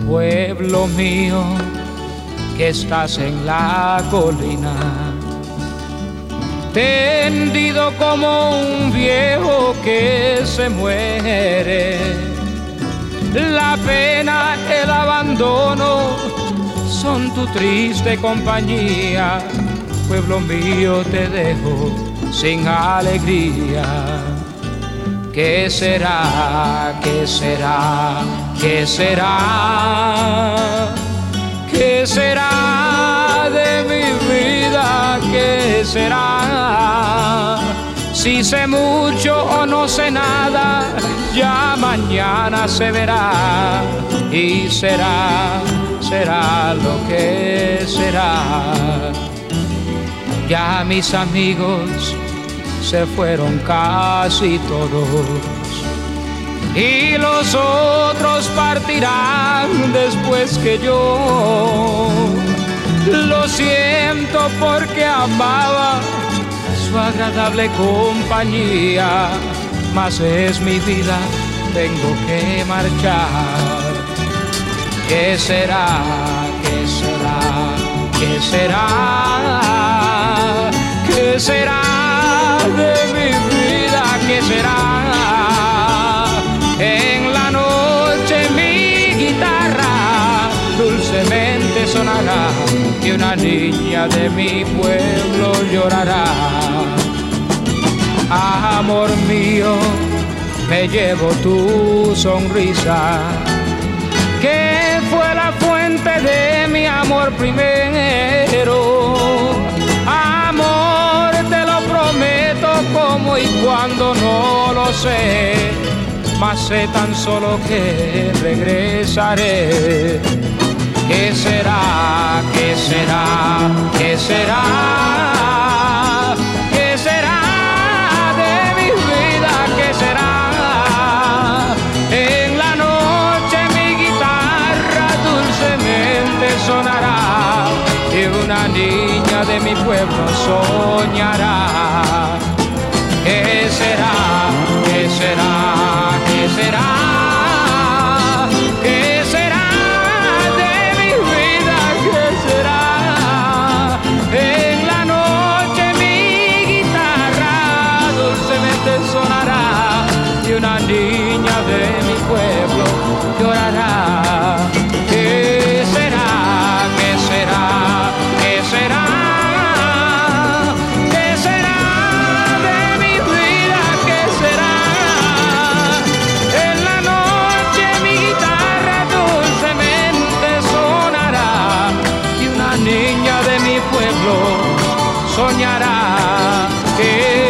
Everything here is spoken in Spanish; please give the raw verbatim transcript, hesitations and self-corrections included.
Pueblo mío, que estás en la colina, tendido como un viejo que se muere. La pena, el abandono son tu triste compañía. Pueblo mío, te dejo sin alegría. ¿Qué será? ¿Qué será? ¿Qué será? ¿Qué será de mi vida? ¿Qué será? Si sé mucho o no sé nada, ya mañana se verá. Y será, será lo que será. Ya mis amigos se fueron casi todos, y los otros partirán después que yo. Lo siento porque amaba su agradable compañía, mas es mi vida, tengo que marchar. ¿Qué será? ¿Qué será? ¿Qué será? ¿Qué será de mi vida? ¿Qué será? En la noche mi guitarra dulcemente sonará y una niña de mi pueblo llorará. Amor mío, me llevo tu sonrisa, que fue la fuente de mi amor primero. Amor, te lo prometo, como y cuando no lo sé, mas sé tan solo que regresaré. ¿Qué será? ¿Qué será? ¿Qué será? ¿Qué será de mi vida? ¿Qué será? En la noche mi guitarra dulcemente sonará y una niña de mi pueblo soñará. ¿Qué será? ¿Qué será? ¿Qué será? ¿Qué será de mi vida? ¿Qué será? En la noche mi guitarra dulcemente sonará y una niña de mi pueblo llorará. ¿Qué será? ¿Qué será? ¿Qué será? ¿Qué será de mi vida? ¿Qué será? En la noche mi guitarra dulcemente sonará y una niña de mi pueblo soñará. Que